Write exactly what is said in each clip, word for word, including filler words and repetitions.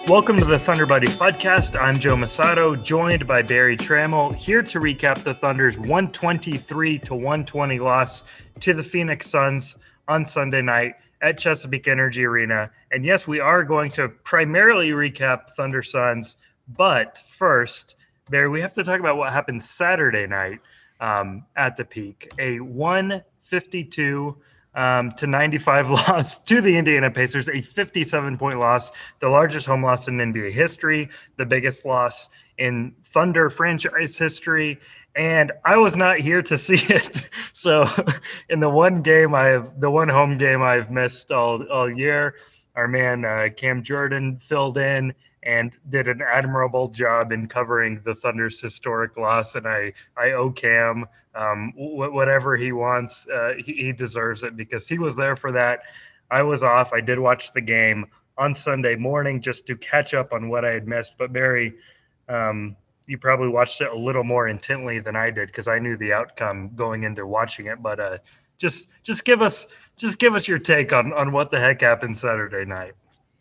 Welcome to the Thunder Buddies podcast. I'm Joe Masato, joined by Barry Trammell, here to recap the Thunder's one twenty-three to one twenty loss to the Phoenix Suns on Sunday night at Chesapeake Energy Arena. And yes, we are going to primarily recap Thunder Suns, but first, Barry, we have to talk about what happened Saturday night um, at the Peak. A one fifty-two Um, to ninety-five loss to the Indiana Pacers, a fifty-seven point loss, the largest home loss in N B A history, the biggest loss in Thunder franchise history, and I was not here to see it. So in the one game I have, the one home game I've missed all, all year, our man uh, Cam Jordan filled in and did an admirable job in covering the Thunder's historic loss, and I, I owe Cam um, wh- whatever he wants. Uh, he, he deserves it because he was there for that. I was off. I did watch the game on Sunday morning just to catch up on what I had missed. But Barry, um, you probably watched it a little more intently than I did because I knew the outcome going into watching it. But uh, just just give us just give us your take on on what the heck happened Saturday night.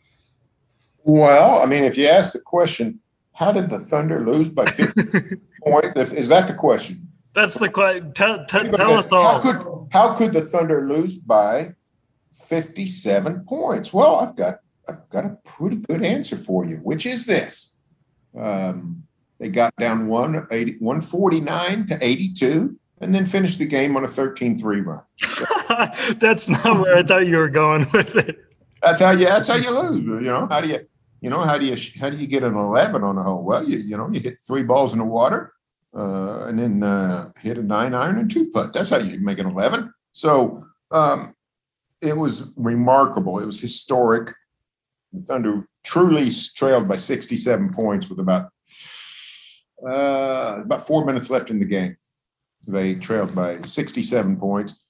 Well, I mean, if you ask the question, how did the Thunder lose by fifty points? Is that the question? That's the question. Tell, tell, tell says, us all. How could, how could the Thunder lose by fifty-seven points? Well, I've got I've got a pretty good answer for you, which is this. Um, they got down one forty-nine to eighty-two and then finished the game on a thirteen three run. So, that's not where I thought you were going with it. That's how you that's how you lose. You know, how do you you know how do you how do you get an eleven on a hole? Well, you you know, you hit three balls in the water. Uh, and then uh, hit a nine iron and two putt. That's how you make an eleven. So um, it was remarkable. It was historic. The Thunder truly trailed by sixty-seven points with about uh, about four minutes left in the game. They trailed by sixty-seven points.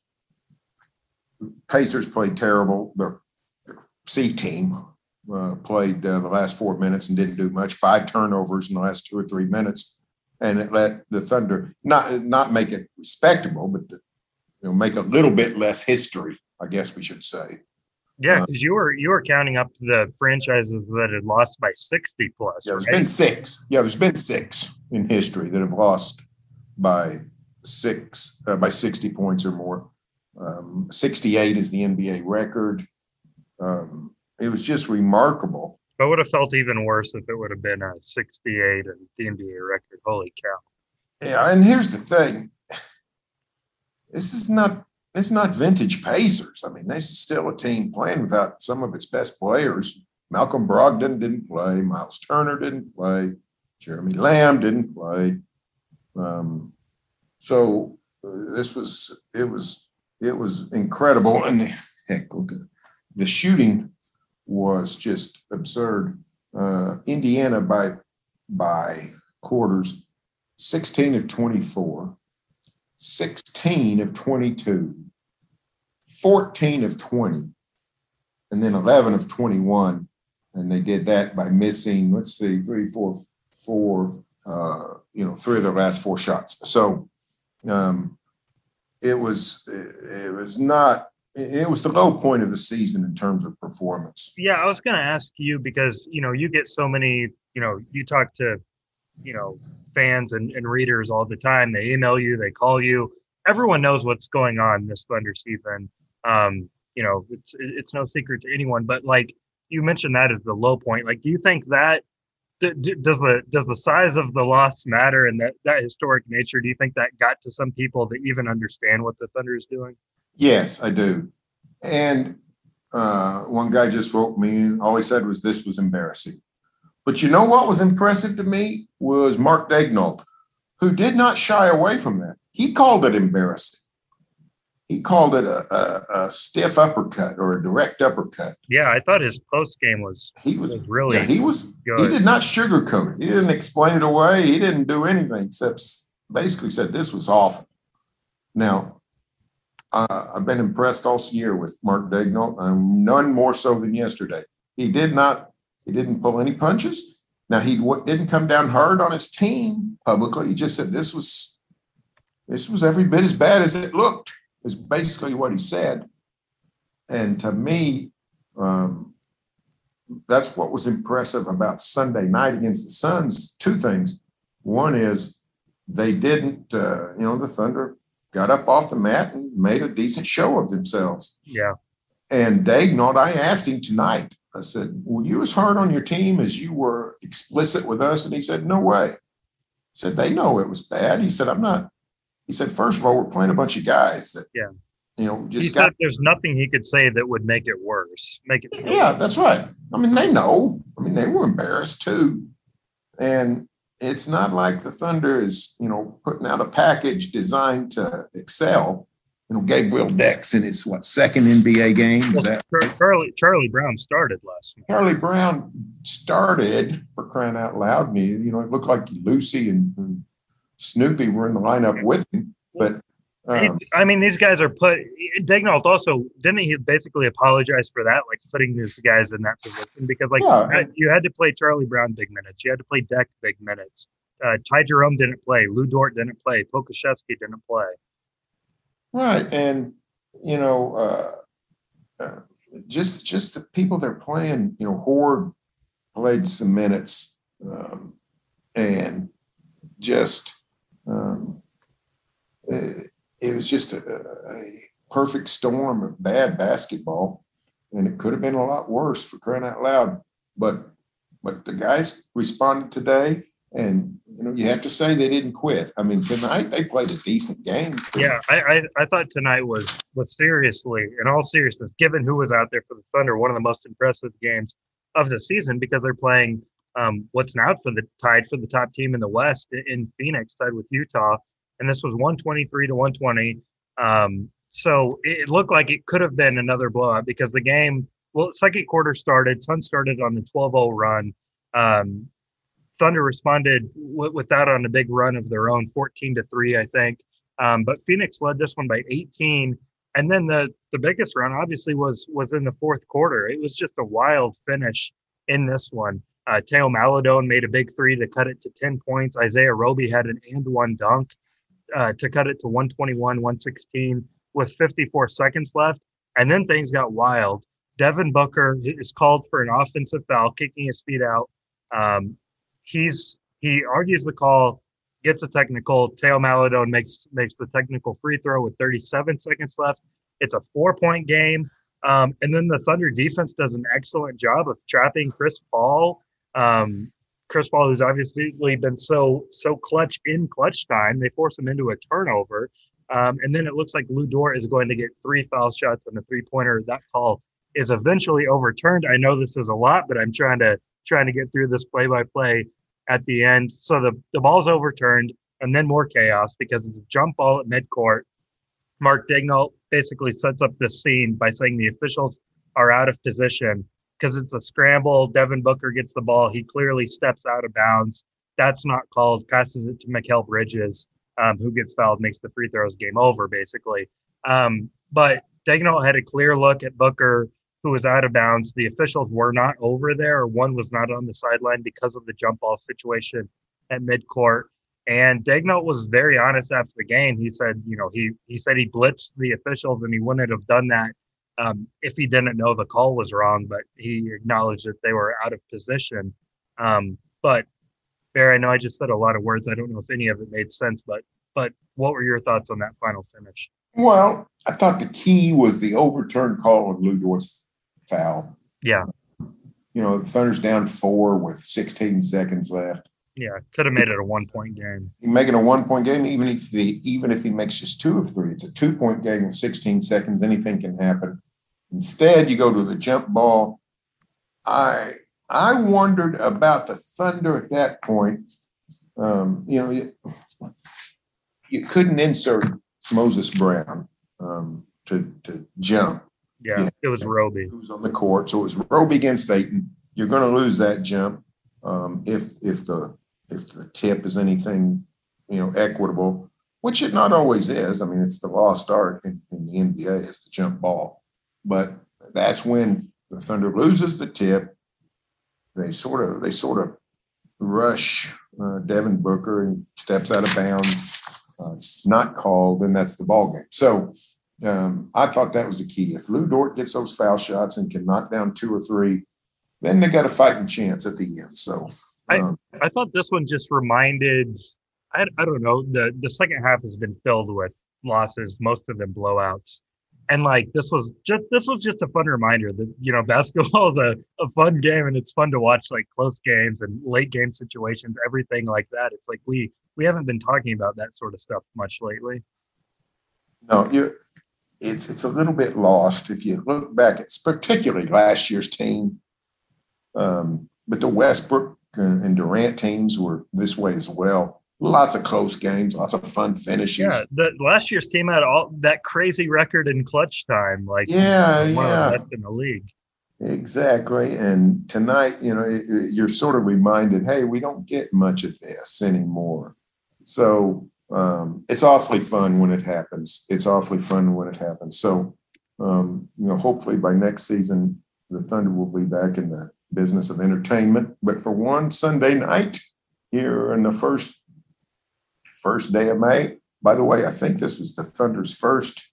Pacers played terrible. The C team uh, played uh, the last four minutes and didn't do much. Five turnovers in the last two or three minutes. And it let the Thunder not not make it respectable, but to, you know, make a little bit less history, I guess we should say. Yeah, because uh, you were you were counting up the franchises that had lost by sixty plus. Yeah, there's right? been six. Yeah, there's been six in history that have lost by six uh, by sixty points or more. Um, sixty-eight is the N B A record. Um, it was just remarkable. It would have felt even worse if it would have been a sixty-eight and the N B A record. Holy cow. Yeah, and here's the thing. This is not this is not vintage Pacers. I mean, this is still a team playing without some of its best players. Malcolm Brogdon didn't play. Miles Turner didn't play. Jeremy Lamb didn't play. Um, so uh, this was it was it was incredible. And heck, look, the shooting was just absurd. Uh, Indiana by by quarters, sixteen of twenty-four, sixteen of twenty-two, fourteen of twenty, and then eleven of twenty-one. And they did that by missing, let's see, three, four, four, uh, you know, three of their last four shots. So um, it was it was not. It was the low point of the season in terms of performance. Yeah, I was going to ask you because, you know, you get so many, you know, you talk to, you know, fans and, and readers all the time. They email you, they call you. Everyone knows what's going on this Thunder season. Um, you know, it's it's no secret to anyone. But like you mentioned, that is the low point. Like, do you think that d- d- does the does the size of the loss matter and that that historic nature? Do you think that got to some people that even understand what the Thunder is doing? Yes, I do. And uh, one guy just wrote me, all he said was this was embarrassing. But you know what was impressive to me was Mark Daigneault, who did not shy away from that. He called it embarrassing. He called it a, a, a stiff uppercut or a direct uppercut. Yeah, I thought his post game was he was, was really yeah, he was good. He did not sugarcoat it. He didn't explain it away. He didn't do anything except basically said this was awful. Now, Uh, I've been impressed all year with Mark Daigneault, um, none more so than yesterday. He did not, he didn't pull any punches. Now, he w- didn't come down hard on his team publicly. He just said this was, this was every bit as bad as it looked, is basically what he said. And to me, um, that's what was impressive about Sunday night against the Suns. Two things. One is they didn't, uh, you know, the Thunder got up off the mat and made a decent show of themselves. Yeah. And Daigneault, I asked him tonight, I said, were you as hard on your team as you were explicit with us? And he said, no way. He said, they know it was bad. He said, I'm not. He said, first of all, we're playing a bunch of guys that, yeah. you know, just he got. Said there's nothing he could say that would make it worse. Make it. Yeah, that's right. I mean, they know. I mean, they were embarrassed too. And it's not like the Thunder is, you know, putting out a package designed to excel. You know, Gabriel Dex in his, what, second N B A game? Well, that, Charlie, Charlie Brown started last night. Charlie Brown started, for crying out loud. Me, you know, it looked like Lucy and, and Snoopy were in the lineup with him. But um, I mean, these guys are put. Daigneault also didn't he basically apologize for that, like putting these guys in that position because, like, yeah, you, had, you had to play Charlie Brown big minutes, you had to play Deck big minutes. Uh, Ty Jerome didn't play, Lou Dort didn't play, Pokusevski didn't play. Right, and you know, uh, uh, just just the people they're playing. You know, Horde played some minutes, um, and just. Um, it, it was just a, a perfect storm of bad basketball, and it could have been a lot worse, for crying out loud. But but the guys responded today, and you know you have to say they didn't quit. I mean, tonight they played a decent game. Yeah, I, I I thought tonight was was seriously, in all seriousness, given who was out there for the Thunder, one of the most impressive games of the season because they're playing um, what's now for the tied for the top team in the West in Phoenix, tied with Utah. And this was one twenty-three to one twenty. Um, so it looked like it could have been another blowout because the game, well, second quarter started, Suns started on the twelve oh run. Um, Thunder responded w- with that on a big run of their own, fourteen to three, I think. Um, but Phoenix led this one by eighteen. And then the the biggest run obviously was was in the fourth quarter. It was just a wild finish in this one. Uh, Teo Maladone made a big three to cut it to ten points. Isaiah Roby had an and one dunk. Uh, to cut it to one twenty-one, one sixteen with fifty-four seconds left. And then things got wild. Devin Booker is called for an offensive foul, kicking his feet out. Um, he's he argues the call, gets a technical. Teo Maladone makes makes the technical free throw with thirty-seven seconds left. It's a four-point game. Um, and then the Thunder defense does an excellent job of trapping Chris Paul. Um, Chris Paul, who's obviously been so so clutch in clutch time, they force him into a turnover. Um, and then it looks like Lou Dort is going to get three foul shots and a three-pointer. That call is eventually overturned. I know this is a lot, but I'm trying to trying to get through this play-by-play at the end. So the, the ball's overturned, and then more chaos because it's a jump ball at midcourt. Mark Daigneault basically sets up this scene by saying the officials are out of position. Because it's a scramble. Devin Booker gets the ball. He clearly steps out of bounds. That's not called. Passes it to Mikal Bridges, um, who gets fouled, makes the free throws, game over, basically. Um, but Daigneault had a clear look at Booker, who was out of bounds. The officials were not over there, or one was not on the sideline because of the jump ball situation at midcourt. And Daigneault was very honest after the game. He said, you know, he he said he blitzed the officials and he wouldn't have done that Um, if he didn't know the call was wrong, but he acknowledged that they were out of position. Um, but Barry, I know I just said a lot of words. I don't know if any of it made sense, but but what were your thoughts on that final finish? Well, I thought the key was the overturned call on Lou Dort's foul. Yeah. You know, the Thunder's down four with sixteen seconds left. Yeah, could have made it a one-point game. You're making a one-point game, even if he even if he makes just two of three, it's a two-point game in sixteen seconds. Anything can happen. Instead, you go to the jump ball. I I wondered about the Thunder at that point. Um, you know, you, you couldn't insert Moses Brown um, to to jump. Yeah, yeah, it was Roby who's on the court, so it was Roby against Ayton. You're going to lose that jump um, if if the if the tip is anything you know equitable, which it not always is. I mean, it's the lost art in, in the N B A is the jump ball. But that's when the Thunder loses the tip. They sort of they sort of rush uh, Devin Booker and steps out of bounds, uh, not called, and that's the ball game. So um, I thought that was the key. If Lou Dort gets those foul shots and can knock down two or three, then they got a fighting chance at the end. So um, I, I thought this one just reminded, I, I don't know, the, the second half has been filled with losses, most of them blowouts. And like this was just this was just a fun reminder that, you know, basketball is a, a fun game, and it's fun to watch like close games and late game situations, everything like that. It's like we we haven't been talking about that sort of stuff much lately. No, you it's it's a little bit lost if you look back. It's particularly last year's team, um, but the Westbrook and Durant teams were this way as well. Lots of close games, lots of fun finishes. Yeah, the last year's team had all that crazy record in clutch time, like yeah, one yeah. of the best in the league. Exactly. And tonight, you know, it, it, you're sort of reminded, hey, we don't get much of this anymore. So um, it's awfully fun when it happens. It's awfully fun when it happens. So, um, you know, hopefully by next season, the Thunder will be back in the business of entertainment. But for one Sunday night here in the first First day of May. By the way, I think this was the Thunder's first.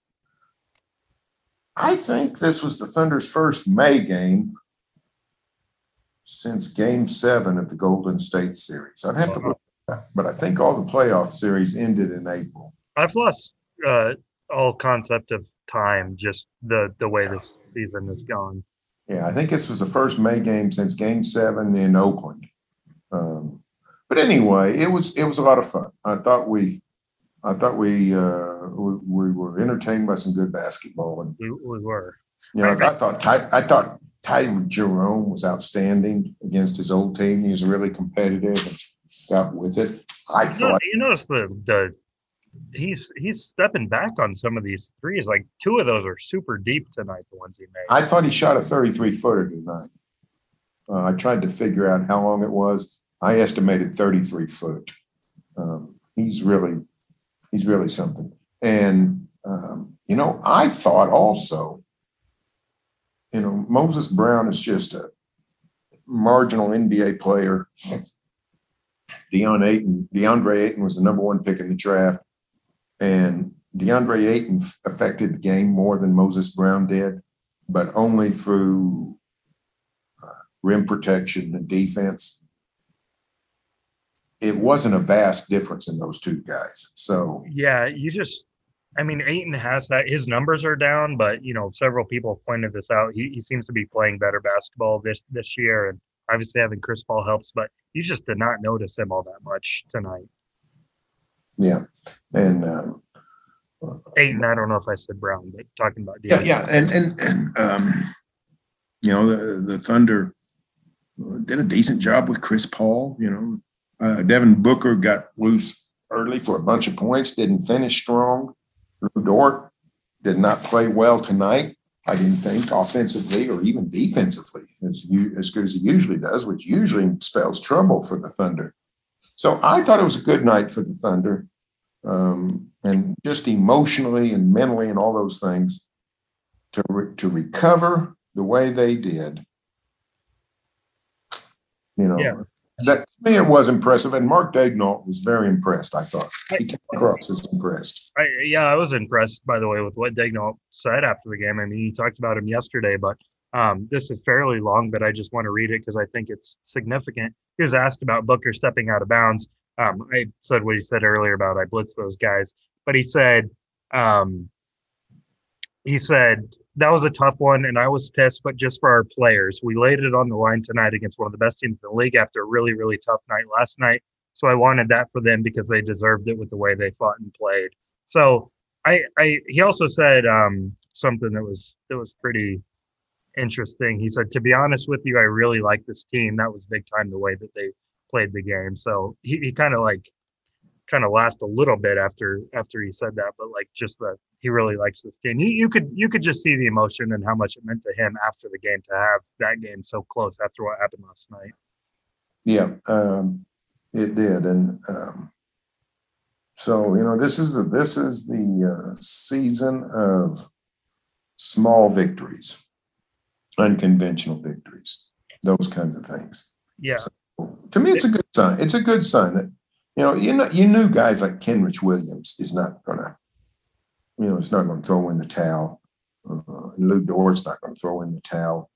I think this was the Thunder's first May game since Game Seven of the Golden State series. I'd have wow. to look at that, but I think all the playoff series ended in April. I've lost uh, all concept of time, just the the way yeah. this season has gone. Yeah, I think this was the first May game since Game Seven in Oakland. Um, But anyway, it was it was a lot of fun. I thought we, I thought we uh, we, we were entertained by some good basketball, and we, we were. You know, I, I thought Ty, I thought Tyler Jerome was outstanding against his old team. He was really competitive and got with it. I you thought know, you notice the the he's he's stepping back on some of these threes. Like two of those are super deep tonight. The ones he made. I thought he shot a thirty-three footer tonight. Uh, I tried to figure out how long it was. I estimated thirty-three foot. Um, he's really, he's really something. And, um, you know, I thought also, you know, Moses Brown is just a marginal N B A player. Deon Ayton, DeAndre Ayton was the number one pick in the draft. And DeAndre Ayton affected the game more than Moses Brown did, but only through uh, rim protection and defense. It wasn't a vast difference in those two guys. So yeah, you just, I mean, Ayton has that. His numbers are down, but you know, several people have pointed this out. He, he seems to be playing better basketball this this year, and obviously having Chris Paul helps. But you just did not notice him all that much tonight. Yeah, and um, Ayton. I don't know if I said Brown, but talking about yeah, yeah, and and and um, you know, the the Thunder did a decent job with Chris Paul. You know. Uh, Devin Booker got loose early for a bunch of points, didn't finish strong. Lu Dort did not play well tonight, I didn't think, offensively or even defensively, as, as good as he usually does, which usually spells trouble for the Thunder. So I thought it was a good night for the Thunder. Um, and just emotionally and mentally and all those things, to, re- to recover the way they did, you know. Yeah. That, to me, it was impressive, and Mark Daigneault was very impressed, I thought. He came across as impressed. I, yeah, I was impressed, by the way, with what Daigneault said after the game. I mean, he talked about him yesterday, but um, this is fairly long, but I just want to read it because I think it's significant. He was asked about Booker stepping out of bounds. Um, I said what he said earlier about I blitzed those guys, but he said, um, he said, that was a tough one, and I was pissed, but just for our players. We laid it on the line tonight against one of the best teams in the league after a really, really tough night last night. So I wanted that for them because they deserved it with the way they fought and played. So I, I he also said um, something that was that was pretty interesting. He said, to be honest with you, I really like this team. That was big time the way that they played the game. So he, he kind of like kind of laughed a little bit after after he said that, but like just that he really likes this team. You, you could you could just see the emotion and how much it meant to him after the game to have that game so close after what happened last night. Yeah, um, it did, and um, so you know this is the, this is the uh, season of small victories, unconventional victories, those kinds of things. Yeah, so, to me, it's a good sign. It's a good sign that. You know, you know, you knew guys like Kenrich Williams is not going to, you know, it's not going to throw in the towel. Uh, and Lu Dort's not going to throw in the towel.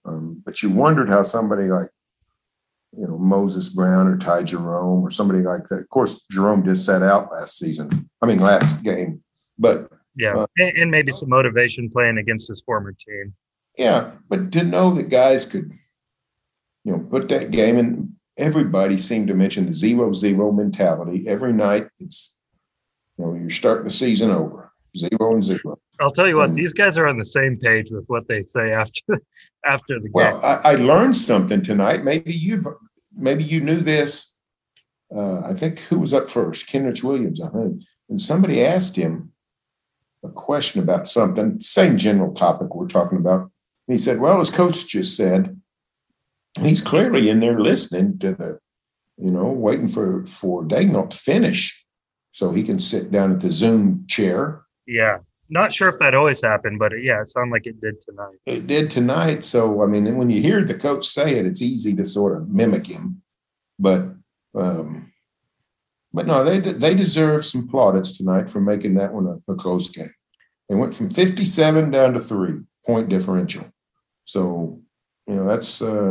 Um, but you wondered how somebody like, you know, Moses Brown or Ty Jerome or somebody like that. Of course, Jerome just sat out last season. I mean, last game. But yeah, uh, and, and maybe some motivation playing against his former team. Yeah, but to know that guys could, you know, put that game in. Everybody seemed to mention the zero zero mentality every night. It's, you know, you're starting the season over, zero and zero. I'll tell you what, and these guys are on the same page with what they say after after the game. Well, I, I learned something tonight. Maybe you've, maybe you knew this. Uh, I think who was up first? Kenrich Williams, I think. And somebody asked him a question about something, same general topic we're talking about. And he said, well, as coach just said, he's clearly in there listening to the, you know, waiting for, for Daigneault to finish so he can sit down at the Zoom chair. Yeah. Not sure if that always happened, but yeah, it sounded like it did tonight. It did tonight. So, I mean, when you hear the coach say it, it's easy to sort of mimic him. But, um, but no, they they deserve some plaudits tonight for making that one a, a close game. They went from fifty-seven down to three point differential. So, you know, that's uh,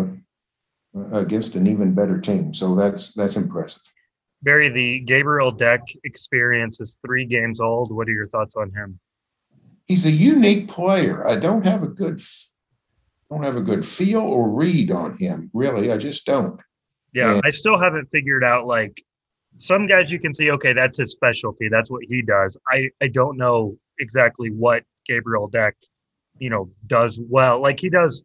against an even better team. So that's that's impressive. Barry, the Gabriel Deck experience is three games old. What are your thoughts on him? He's a unique player. I don't have a good don't have a good feel or read on him, really. I just don't. Yeah, and, I still haven't figured out, like, some guys you can see, okay, that's his specialty. That's what he does. I, I don't know exactly what Gabriel Deck, you know, does well. Like, he does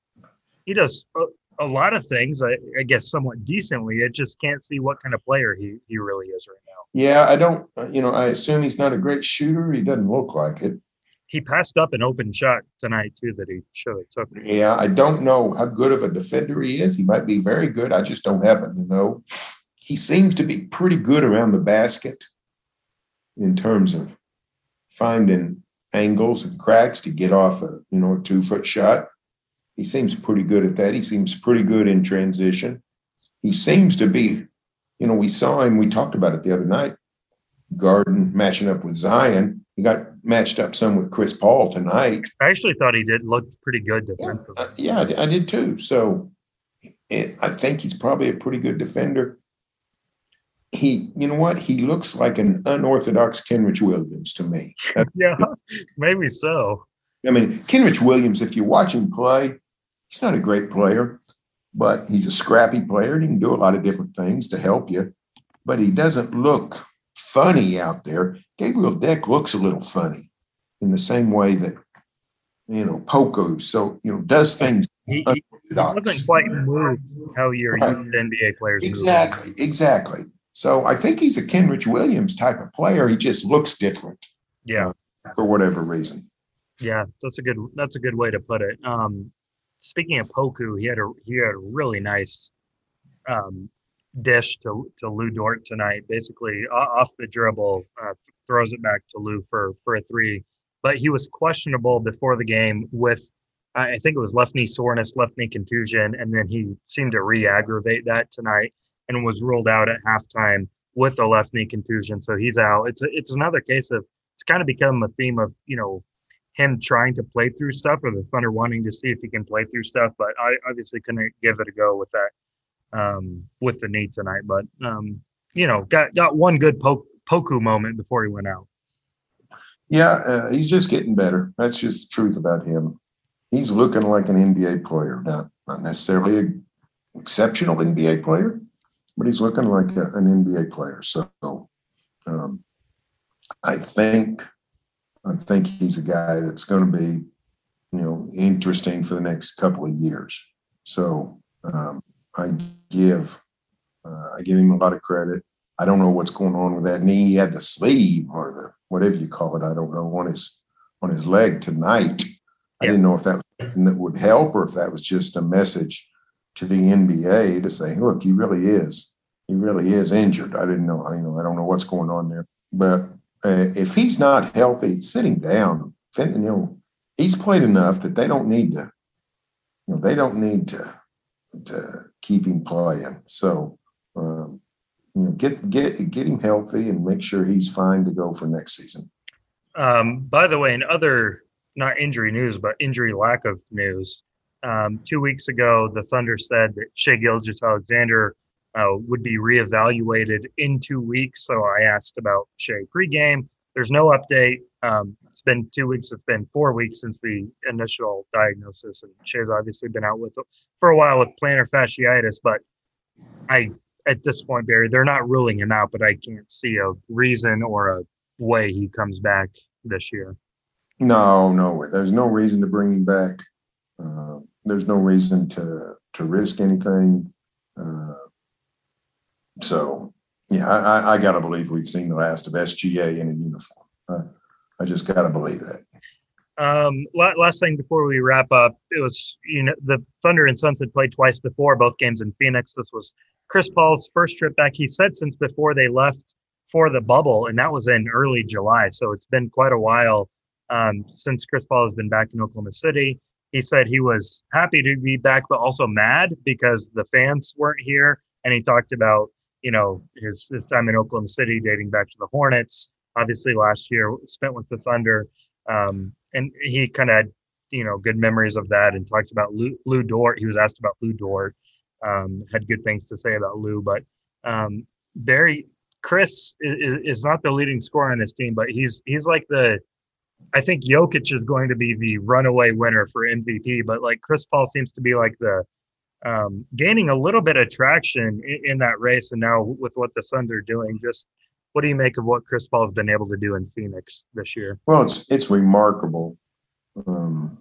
he does a, a lot of things, I, I guess, somewhat decently. I just can't see what kind of player he, he really is right now. Yeah, I don't, you know, I assume he's not a great shooter. He doesn't look like it. He passed up an open shot tonight, too, that he should have took. Yeah, I don't know how good of a defender he is. He might be very good. I just don't happen to know. He seems to be pretty good around the basket in terms of finding angles and cracks to get off a, you know, a two-foot shot. He seems pretty good at that. He seems pretty good in transition. He seems to be, you know, we saw him, we talked about it the other night, Garden matching up with Zion. He got matched up some with Chris Paul tonight. I actually thought he did look pretty good defensively. Yeah, uh, yeah I, did, I did too. So it, I think he's probably a pretty good defender. He, you know what? He looks like an unorthodox Kenrich Williams to me. Yeah, maybe so. I mean, Kenrich Williams, if you watch him play, he's not a great player, but he's a scrappy player and he can do a lot of different things to help you. But he doesn't look funny out there. Gabriel Deck looks a little funny in the same way that, you know, Poku, so, you know, does things. He, he, he doesn't quite move how you're right. used to N B A players. Exactly, move. exactly. So I think he's a Kenrich Williams type of player. He just looks different. Yeah. Uh, for whatever reason. Yeah, that's a good that's a good way to put it. Um, speaking of Poku, he had a he had a really nice um, dish to to Lou Dort tonight. Basically, off the dribble, uh, throws it back to Lou for for a three. But he was questionable before the game with, I think it was left knee soreness, left knee contusion, and then he seemed to re-aggravate that tonight and was ruled out at halftime with a left knee contusion. So he's out. It's a, it's another case of it's kind of become a theme of, you know, him trying to play through stuff, or the Thunder wanting to see if he can play through stuff. But I obviously couldn't give it a go with that, um, with the knee tonight. But, um, you know, got, got one good po- Poku moment before he went out. Yeah, uh, he's just getting better. That's just the truth about him. He's looking like an N B A player, not, not necessarily an exceptional N B A player, but he's looking like a, an N B A player. So um, I think I think he's a guy that's going to be, you know, interesting for the next couple of years. So um, I give uh, I give him a lot of credit. I don't know what's going on with that knee. He had the sleeve or the whatever you call it. I don't know on his on his leg tonight. I didn't know if that was something that would help or if that was just a message to the N B A to say, look, he really is. He really is injured. I didn't know. I, you know, I don't know what's going on there. But uh, if he's not healthy, sitting down, you know, he's played enough that they don't need to, you know, they don't need to, to keep him playing. So, um, you know, get get get him healthy and make sure he's fine to go for next season. Um, by the way, in other not injury news, but injury lack of news, Um, two weeks ago, the Thunder said that Shai Gilgeous-Alexander uh, would be reevaluated in two weeks. So I asked about Shai pregame. There's no update. Um, it's been two weeks. It's been four weeks since the initial diagnosis, and Shai's obviously been out with for a while with plantar fasciitis. But I, at this point, Barry, they're not ruling him out, but I can't see a reason or a way he comes back this year. No, no, there's no reason to bring him back. Uh, there's no reason to to risk anything. Uh, so, yeah, I, I got to believe we've seen the last of S G A in a uniform. Uh, I just got to believe that. Um, last thing before we wrap up, it was, you know, the Thunder and Suns had played twice before, both games in Phoenix. This was Chris Paul's first trip back. He said since before they left for the bubble, and that was in early July. So it's been quite a while um, since Chris Paul has been back in Oklahoma City. He said he was happy to be back, but also mad because the fans weren't here. And he talked about, you know, his, his time in Oklahoma City dating back to the Hornets. Obviously last year spent with the Thunder. Um, and he kind of had, you know, good memories of that and talked about Lou, Lou Dort. He was asked about Lou Dort, um, had good things to say about Lou. But um, Barry, Chris is, is not the leading scorer on his team, but he's he's like the, I think Jokic is going to be the runaway winner for M V P. But like Chris Paul seems to be like the um, gaining a little bit of traction in, in that race. And now with what the Suns are doing, just what do you make of what Chris Paul has been able to do in Phoenix this year? Well, it's it's remarkable. Um,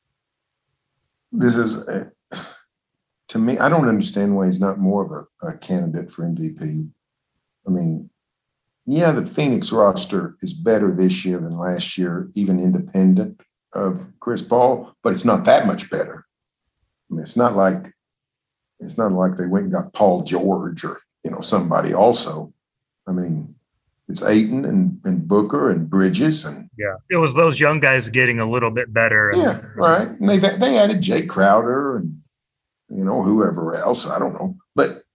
this is, a, to me, I don't understand why he's not more of a, a candidate for M V P. I mean, yeah, the Phoenix roster is better this year than last year, even independent of Chris Paul, but it's not that much better. I mean, it's not like it's not like they went and got Paul George or, you know, somebody also. I mean, it's Ayton and, and Booker and Bridges and yeah, it was those young guys getting a little bit better. Yeah, right. And they they added Jay Crowder and, you know, whoever else, I don't know, but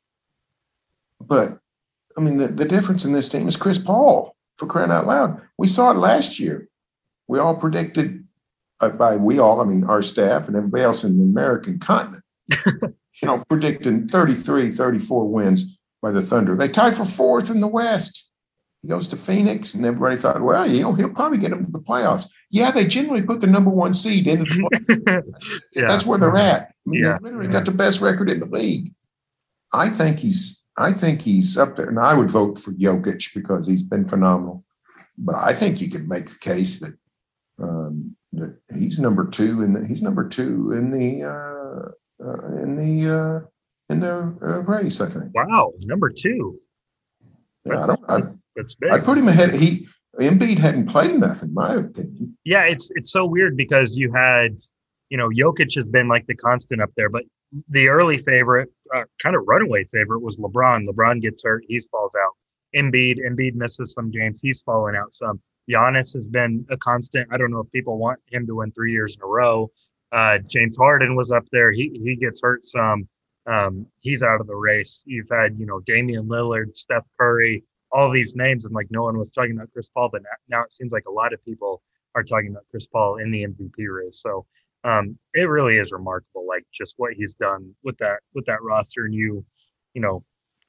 but I mean the, the difference in this team is Chris Paul, for crying out loud. We saw it last year. We all predicted uh, by we all, I mean our staff and everybody else in the American continent, you know, predicting thirty-three, thirty-four wins by the Thunder. They tie for fourth in the West. He goes to Phoenix, and everybody thought, well, you know, he'll probably get them to the playoffs. Yeah, they generally put the number one seed into the playoffs. Yeah. That's where they're at. I mean, yeah. They literally got the best record in the league. I think he's, I think he's up there, and I would vote for Jokic because he's been phenomenal. But I think you could make the case that um, that he's number two, and he's number two in the uh, uh, in the uh, in the uh, race. I think. Wow, number two. Yeah, I don't. I, That's big. I put him ahead. He Embiid hadn't played enough, in my opinion. Yeah, it's it's so weird because you had, you know, Jokic has been like the constant up there, but the early favorite, uh, kind of runaway favorite, was LeBron. LeBron gets hurt, he falls out. Embiid, Embiid misses some games, he's fallen out some. Giannis has been a constant. I don't know if people want him to win three years in a row. Uh, James Harden was up there. He he gets hurt some. Um, he's out of the race. You've had, you know, Damian Lillard, Steph Curry, all these names, and like no one was talking about Chris Paul, but now it seems like a lot of people are talking about Chris Paul in the M V P race. So um, it really is remarkable, like just what he's done with that with that roster. And you, you know,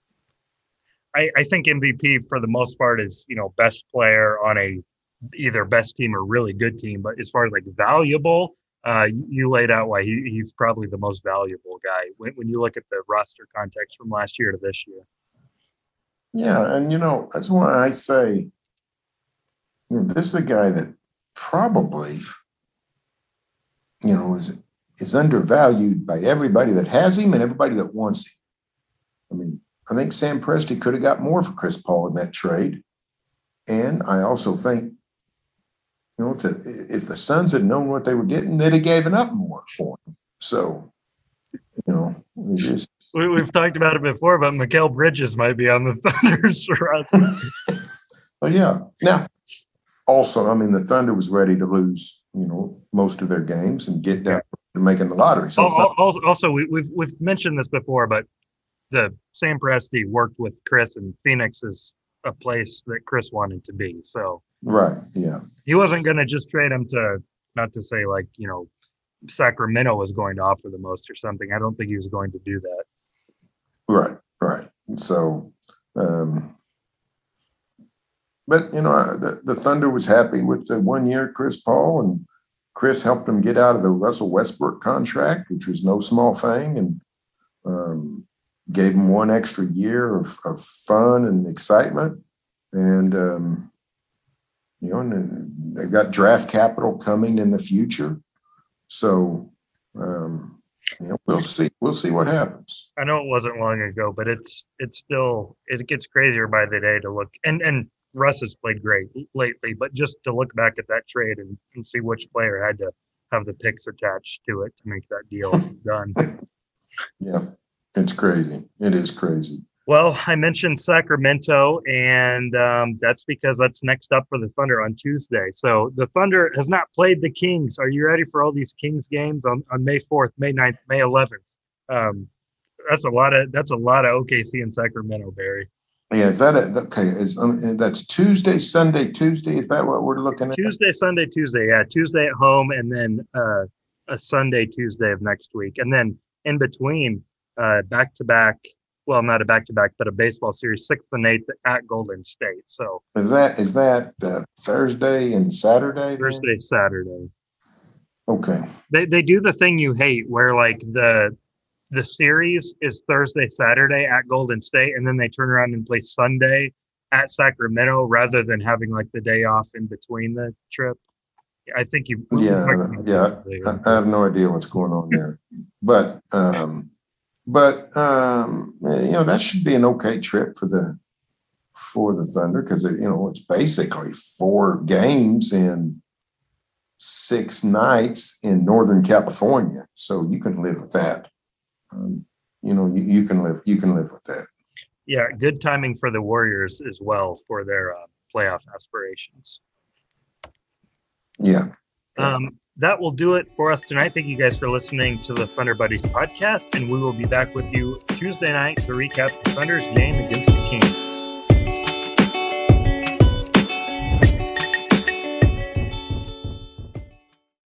I, I think M V P for the most part is, you know, best player on a either best team or really good team. But as far as like valuable, uh, you laid out why he, he's probably the most valuable guy when, when you look at the roster context from last year to this year. Yeah, and, you know, that's why I say, you know, this is a guy that probably, you know, is is undervalued by everybody that has him and everybody that wants him. I mean, I think Sam Presti could have got more for Chris Paul in that trade. And I also think, you know, if the, if the Suns had known what they were getting, they'd have given up more for him. So, you know, it is. We, we've talked about it before, but Mikal Bridges might be on the Thunder's roster. Well, yeah. Now, also, I mean, the Thunder was ready to lose, you know, most of their games and get down to making the lottery. So also, not- also we, we've we've mentioned this before, but the Sam Presti worked with Chris, and Phoenix is a place that Chris wanted to be. So right, yeah, he wasn't going to just trade him to, not to say like, you know, Sacramento was going to offer the most or something. I don't think he was going to do that. Right, right. And so, um, but you know, the, the Thunder was happy with the one year Chris Paul, and Chris helped them get out of the Russell Westbrook contract, which was no small thing, and um, gave them one extra year of, of fun and excitement. And, um, you know, and they've got draft capital coming in the future. So, um, you know, we'll see. We'll see what happens. I know it wasn't long ago, but it's it's still it gets crazier by the day to look. And and Russ has played great lately, but just to look back at that trade and, and see which player had to have the picks attached to it to make that deal done. Yeah, it's crazy. It is crazy. Well, I mentioned Sacramento, and um, that's because that's next up for the Thunder on Tuesday. So the Thunder has not played the Kings. Are you ready for all these Kings games on, on May fourth, May ninth, May eleventh? Um, that's a lot of that's a lot of O K C and Sacramento, Barry. Yeah, is that a, okay? Is um, that's Tuesday, Sunday, Tuesday? Is that what we're looking at? Tuesday, Sunday, Tuesday. Yeah, Tuesday at home, and then uh, a Sunday, Tuesday of next week, and then in between, uh, back to back. Well, not a back-to-back, but a baseball series, sixth and eighth at Golden State. So is that is that uh, Thursday and Saturday? Thursday, then? Saturday. Okay. They they do the thing you hate, where like the the series is Thursday, Saturday at Golden State, and then they turn around and play Sunday at Sacramento rather than having like the day off in between the trip. I think you. Yeah, yeah. I, I have no idea what's going on there, but. um But um, you know, that should be an okay trip for the for the Thunder, because you know it's basically four games in six nights in Northern California, so you can live with that. Um, you know, you, you can live you can live with that. Yeah, good timing for the Warriors as well for their uh, playoff aspirations. Yeah. Um, that will do it for us tonight. Thank you guys for listening to the Thunder Buddies podcast, and we will be back with you Tuesday night to recap the Thunder's game against the Kings.